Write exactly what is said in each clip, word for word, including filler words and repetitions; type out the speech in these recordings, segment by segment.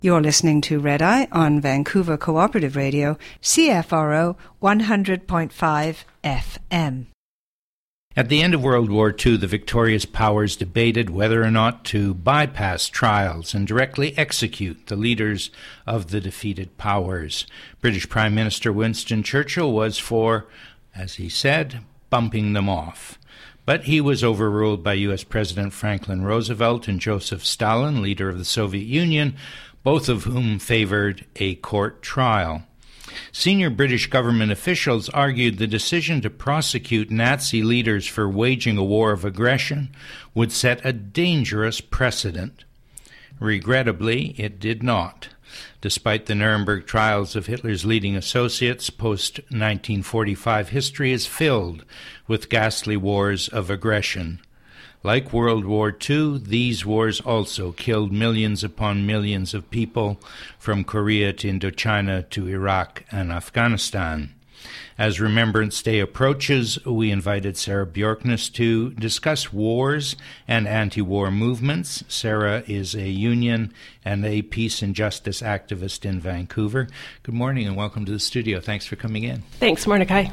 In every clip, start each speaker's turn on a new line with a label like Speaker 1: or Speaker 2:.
Speaker 1: You're listening to Red Eye on Vancouver Cooperative Radio, C F R O one hundred point five F M.
Speaker 2: At the end of World War Two, the victorious powers debated whether or not to bypass trials and directly execute the leaders of the defeated powers. British Prime Minister Winston Churchill was for, as he said, bumping them off. But he was overruled by U S President Franklin Roosevelt and Joseph Stalin, leader of the Soviet Union, both of whom favored a court trial. Senior British government officials argued the decision to prosecute Nazi leaders for waging a war of aggression would set a dangerous precedent. Regrettably, it did not. Despite the Nuremberg trials of Hitler's leading associates, post nineteen forty-five history is filled with ghastly wars of aggression. Like World War Two, these wars also killed millions upon millions of people, from Korea to Indochina to Iraq and Afghanistan. As Remembrance Day approaches, we invited Sarah Bjorkness to discuss wars and anti-war movements. Sarah is a union and a peace and justice activist in Vancouver. Good morning and welcome to the studio. Thanks for coming in.
Speaker 3: Thanks, Mordecai.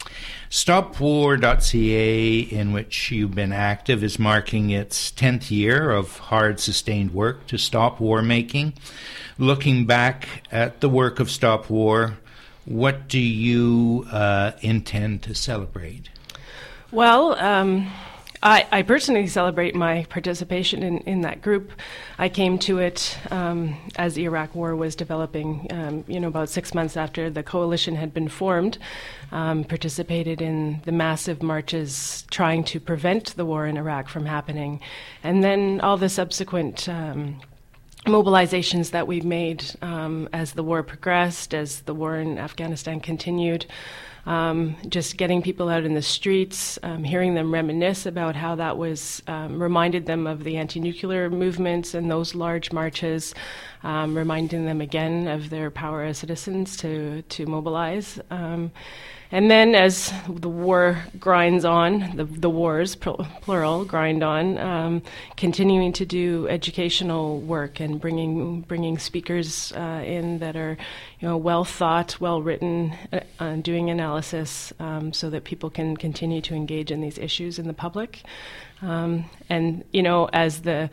Speaker 2: Stop War dot C A, in which you've been active, is marking its tenth year of hard, sustained work to stop war making. Looking back at the work of Stop War, what do you uh, intend to celebrate?
Speaker 3: Well, um, I, I personally celebrate my participation in, in that group. I came to it um, as the Iraq War was developing, um, you know, about six months after the coalition had been formed, um, participated in the massive marches trying to prevent the war in Iraq from happening. And then all the subsequent um, mobilizations that we've made um, as the war progressed, as the war in Afghanistan continued. Um, just getting people out in the streets, um, hearing them reminisce about how that was um, reminded them of the anti-nuclear movements and those large marches, um, reminding them again of their power as citizens to to mobilize. Um, and then as the war grinds on, the, the wars, plural, grind on, um, continuing to do educational work and bringing bringing speakers uh, in that are, you know, well thought, well written, uh, uh, doing analysis um, so that people can continue to engage in these issues in the public. Um, and you know, as the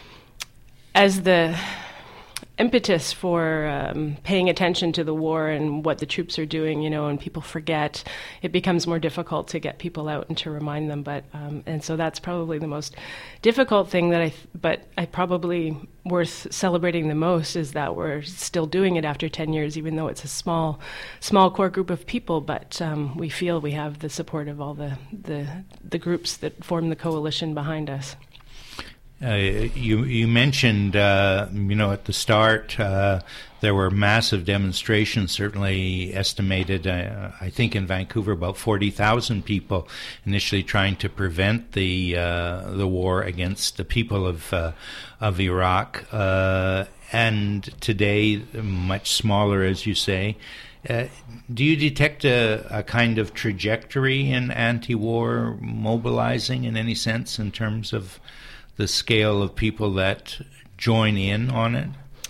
Speaker 3: as the impetus for um, paying attention to the war and what the troops are doing, you know, and people forget, it becomes more difficult to get people out and to remind them. But um, and so that's probably the most difficult thing that I, th- but I probably worth celebrating the most is that we're still doing it after ten years, even though it's a small, small core group of people. But um, we feel we have the support of all the the, the groups that form the coalition behind us.
Speaker 2: Uh, you you mentioned, uh, you know, at the start, uh, there were massive demonstrations, certainly estimated, uh, I think in Vancouver, about forty thousand people initially trying to prevent the uh, the war against the people of uh, of Iraq. Uh, and today, much smaller, as you say. Uh, do you detect a, a kind of trajectory in anti-war mobilizing in any sense in terms of the scale of people that join in on it?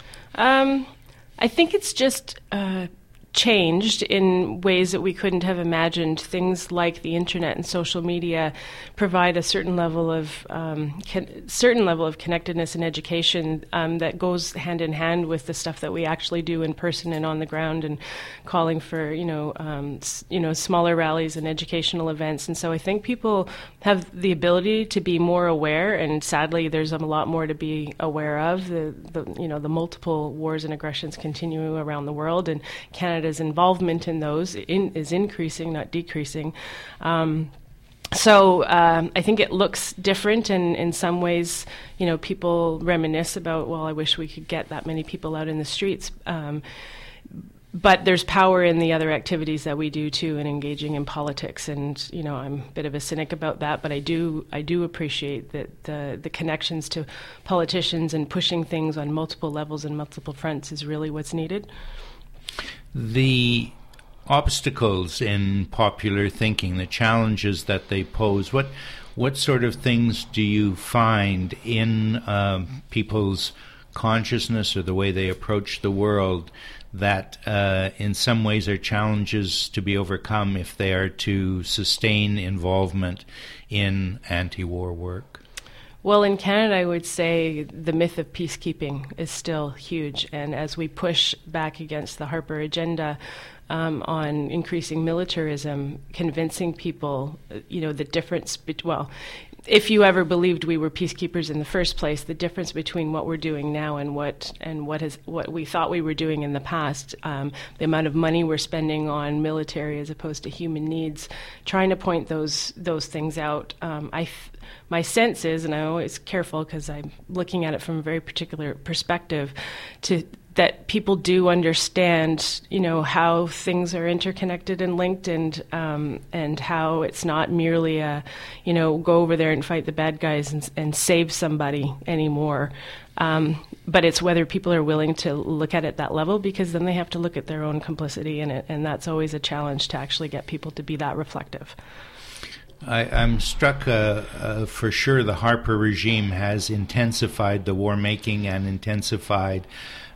Speaker 3: Um, I think it's just uh, changed in ways that we couldn't have imagined. Things like the internet and social media provide a certain level of um, con- certain level of connectedness and education um, that goes hand in hand with the stuff that we actually do in person and on the ground, and calling for you know um, s- you know smaller rallies and educational events. And so I think people have the ability to be more aware, and sadly, there's a lot more to be aware of. The, the you know the multiple wars and aggressions continue around the world, and Canada's involvement in those in, is increasing, not decreasing. Um, so um, I think it looks different, and in some ways, you know, people reminisce about, well, I wish we could get that many people out in the streets. Um, But there's power in the other activities that we do too, in engaging in politics. And you know, I'm a bit of a cynic about that, but I do I do appreciate that the the connections to politicians and pushing things on multiple levels and multiple fronts is really what's needed.
Speaker 2: The obstacles in popular thinking, the challenges that they pose, what what sort of things do you find in um, people's consciousness or the way they approach the world that uh, in some ways are challenges to be overcome if they are to sustain involvement in anti-war work?
Speaker 3: Well, in Canada, I would say the myth of peacekeeping is still huge. And as we push back against the Harper agenda um, on increasing militarism, convincing people, you know, the difference, be- well, if you ever believed we were peacekeepers in the first place, the difference between what we're doing now and what and what is what we thought we were doing in the past, um, the amount of money we're spending on military as opposed to human needs, trying to point those those things out. Um, I, f- my sense is, and I'm always careful because I'm looking at it from a very particular perspective, to that people do understand, you know, how things are interconnected and linked, and um, and how it's not merely a, you know, go over there and fight the bad guys and, and save somebody anymore. Um, but it's whether people are willing to look at it at that level, because then they have to look at their own complicity in it, and that's always a challenge to actually get people to be that reflective.
Speaker 2: I, I'm struck, uh, uh, for sure, the Harper regime has intensified the war-making and intensified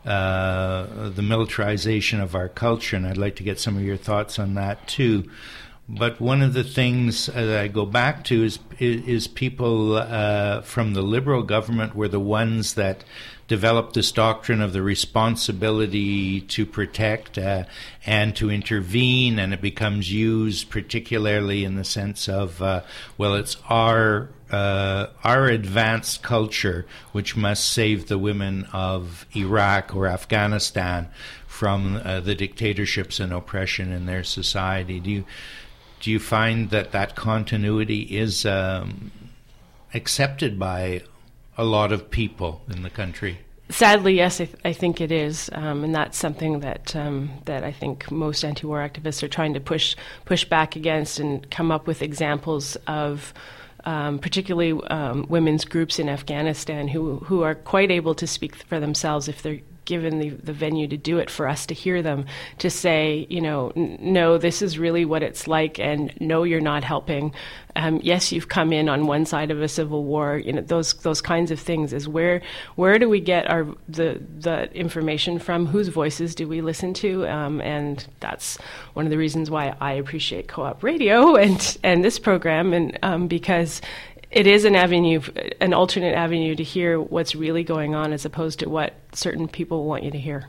Speaker 2: uh, the militarization of our culture, and I'd like to get some of your thoughts on that too. But one of the things uh, that I go back to is is, is people uh, from the Liberal government were the ones that developed this doctrine of the responsibility to protect uh, and to intervene, and it becomes used particularly in the sense of, uh, well, it's our uh, our advanced culture which must save the women of Iraq or Afghanistan from uh, the dictatorships and oppression in their society. Do you do you find that that continuity is um, accepted by a lot of people in the country?
Speaker 3: Sadly, yes, I, th- I think it is, um, and that's something that um, that I think most anti-war activists are trying to push push back against, and come up with examples of, um, particularly um, women's groups in Afghanistan who who are quite able to speak for themselves if they're given the, the venue to do it, for us to hear them, to say, you know, n- no, this is really what it's like, and no, you're not helping. Um, yes, you've come in on one side of a civil war. You know, those those kinds of things is where where do we get our the the information from? Whose voices do we listen to? Um, and that's one of the reasons why I appreciate Co-op Radio and and this program, and um, because it is an avenue, an alternate avenue to hear what's really going on, as opposed to what certain people want you to hear.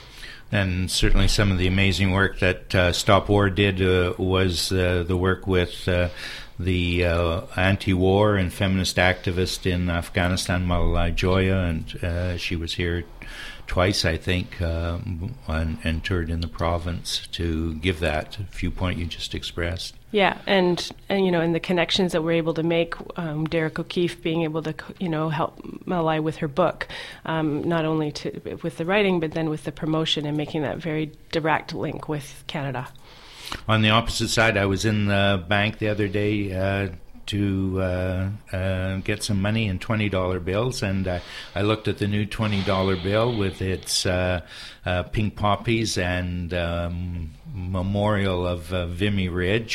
Speaker 2: And certainly some of the amazing work that uh, Stop War did uh, was uh, the work with uh, the uh, anti-war and feminist activist in Afghanistan, Malalai Joya, and uh, she was here twice, I think, uh, and, and toured in the province to give that viewpoint you just expressed.
Speaker 3: Yeah, and, and you know, and the connections that we're able to make, um, Derek O'Keefe being able to, you know, help Malalai with her book, um, not only to, with the writing, but then with the promotion, and making that very direct link with Canada.
Speaker 2: On the opposite side, I was in the bank the other day uh, to uh, uh, get some money in twenty dollar bills, and uh, I looked at the new twenty dollar bill with its uh, uh, pink poppies and um, memorial of uh, Vimy Ridge.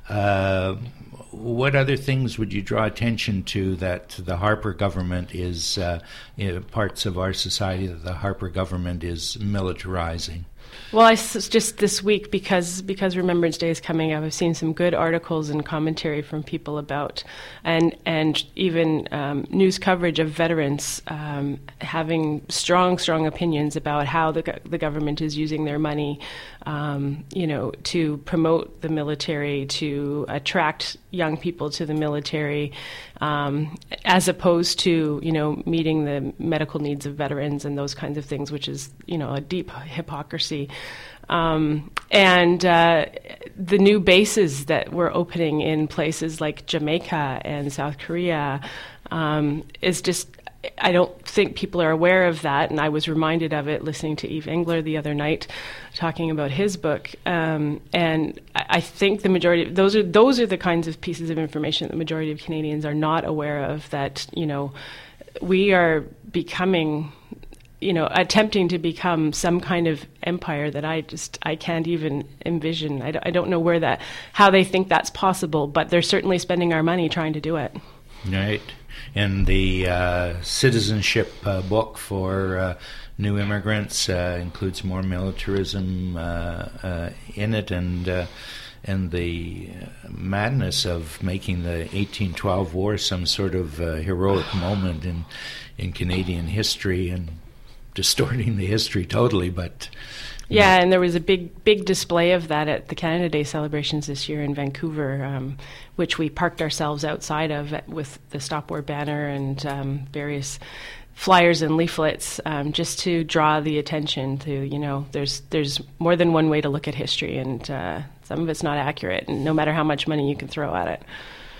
Speaker 2: Uh, what other things would you draw attention to that the Harper government is, uh, you know, parts of our society that the Harper government is militarizing?
Speaker 3: Well, I s- just this week, because because Remembrance Day is coming up, I've seen some good articles and commentary from people about, and and even um, news coverage of veterans um, having strong, strong opinions about how the go- the government is using their money, um, you know, to promote the military, to attract young people to the military, um, as opposed to, you know, meeting the medical needs of veterans and those kinds of things, which is, you know, a deep hypocrisy. Um, and uh, the new bases that we're opening in places like Jamaica and South Korea um, is just, I don't think people are aware of that. And I was reminded of it listening to Eve Engler the other night talking about his book. Um, and I, I think the majority, those are those are the kinds of pieces of information that the majority of Canadians are not aware of, that, you know, we are becoming, you know, attempting to become some kind of empire that I just, I can't even envision. I, d- I don't know where that, how they think that's possible, but they're certainly spending our money trying to do it.
Speaker 2: Right. in the uh, citizenship uh, book for uh, new immigrants uh, includes more militarism uh, uh, in it, and uh, and the madness of making the eighteen twelve war some sort of uh, heroic moment in in Canadian history and distorting the history totally. But
Speaker 3: yeah, and there was a big, big display of that at the Canada Day celebrations this year in Vancouver, um, which we parked ourselves outside of with the Stop War banner and um, various flyers and leaflets, um, just to draw the attention to, you know, there's there's more than one way to look at history, and uh, some of it's not accurate, and no matter how much money you can throw at it.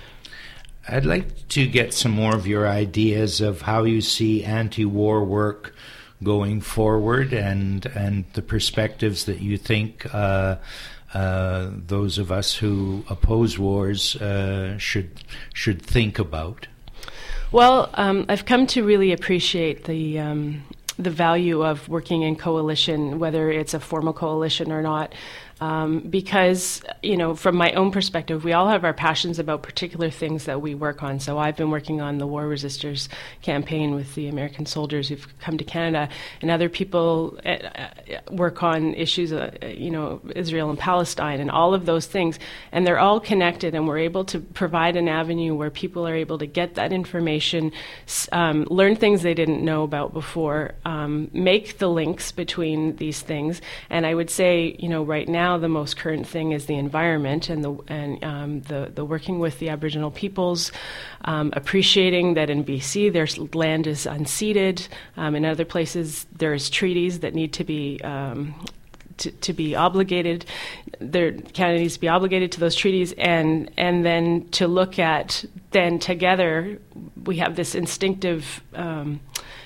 Speaker 2: I'd like to get some more of your ideas of how you see anti-war work going forward, and and the perspectives that you think uh, uh, those of us who oppose wars uh, should should think about.
Speaker 3: Well, um, I've come to really appreciate the um, the value of working in coalition, whether it's a formal coalition or not. Um, because, you know, from my own perspective, we all have our passions about particular things that we work on. So I've been working on the War Resisters campaign with the American soldiers who've come to Canada, and other people uh, work on issues, uh, you know, Israel and Palestine and all of those things. And they're all connected, and we're able to provide an avenue where people are able to get that information, um, learn things they didn't know about before, um, make the links between these things. And I would say, you know, right now, Now the most current thing is the environment and the and um, the the working with the Aboriginal peoples, um, appreciating that in B C their land is unceded. Um, in other places there's treaties that need to be um, to, to be obligated. There, Canada needs to be obligated to those treaties, and and then to look at then together we have this instinctive um,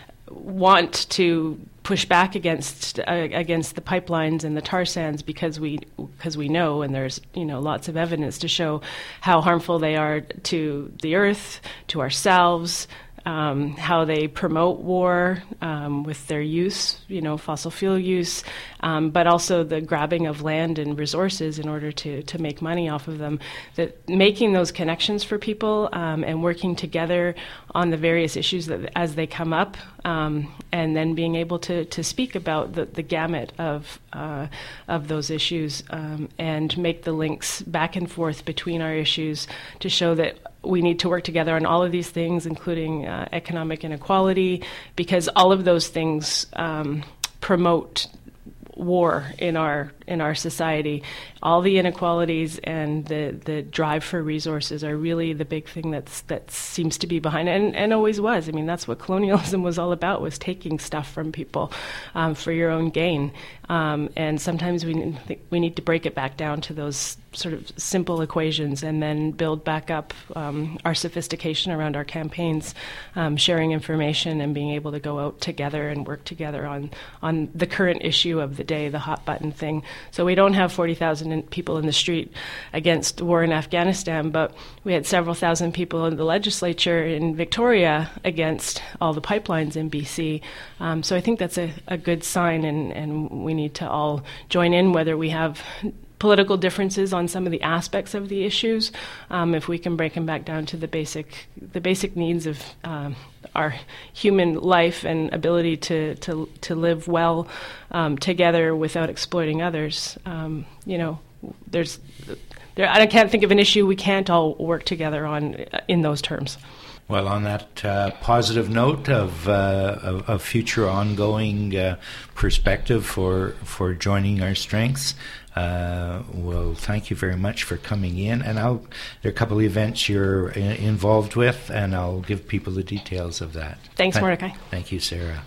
Speaker 3: want to push back against uh, against the pipelines and the tar sands, because we because we know, and there's, you know, lots of evidence to show how harmful they are to the earth, to ourselves, um, how they promote war um, with their use, you know, fossil fuel use, um, but also the grabbing of land and resources in order to to make money off of them. That making those connections for people um, and working together on the various issues that as they come up, um, and then being able to, to speak about the, the gamut of uh, of those issues, um, and make the links back and forth between our issues to show that we need to work together on all of these things, including uh, economic inequality, because all of those things um, promote war in our in our society. All the inequalities and the, the drive for resources are really the big thing that's that seems to be behind it, and, and always was. I mean, that's what colonialism was all about, was taking stuff from people um, for your own gain. Um, and sometimes we need, we need to break it back down to those sort of simple equations, and then build back up um, our sophistication around our campaigns, um, sharing information and being able to go out together and work together on, on the current issue of the day, the hot button thing. So we don't have forty thousand people in the street against war in Afghanistan, but we had several thousand people in the legislature in Victoria against all the pipelines in B C. Um, so I think that's a, a good sign, and, and we need to all join in, whether we have political differences on some of the aspects of the issues. Um, if we can break them back down to the basic the basic needs of um, our human life and ability to to, to live well um, together without exploiting others, um, you know, there's there, I can't think of an issue we can't all work together on in those terms.
Speaker 2: Well, on that uh, positive note of, uh, of, of future ongoing uh, perspective for for joining our strengths, uh, well, thank you very much for coming in. And I'll there are a couple of events you're in, involved with, and I'll give people the details of that.
Speaker 3: Thanks,
Speaker 2: Th-
Speaker 3: Mordecai.
Speaker 2: Thank you, Sarah.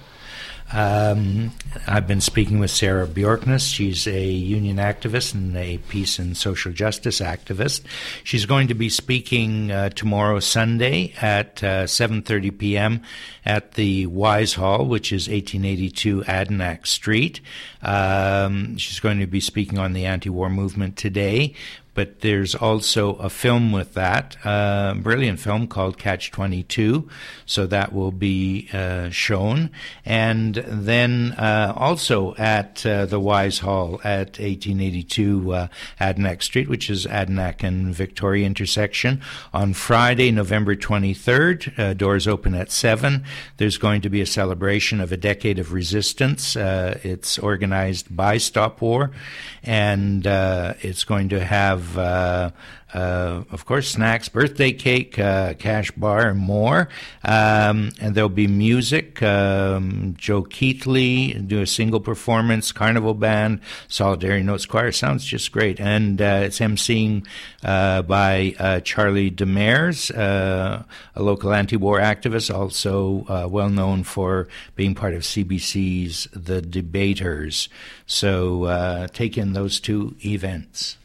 Speaker 2: Um, I've been speaking with Sarah Bjorknes. She's a union activist and a peace and social justice activist. She's going to be speaking uh, tomorrow, Sunday, at uh, seven thirty p.m. at the Wise Hall, which is eighteen eighty-two Adenac Street. Um, she's going to be speaking on the anti-war movement today. but there's also a film with that, a brilliant film called Catch twenty-two, so that will be uh, shown. And then uh, also at uh, the Wise Hall at eighteen eighty-two uh, Adanac Street, which is Adanac and Victoria intersection, on Friday, November twenty-third. Uh, doors open at seven. There's going to be a celebration of a decade of resistance. Uh, it's organized by Stop War, and uh, it's going to have uh, Uh, of course, snacks, birthday cake, uh, cash bar, and more. Um, and there'll be music. Um, Joe Keithley do a single performance, Carnival Band, Solidarity Notes Choir. Sounds just great. And uh, it's emceeing uh, by uh, Charlie Demers, uh, a local anti-war activist, also uh, well known for being part of C B C's The Debaters. So uh, take in those two events.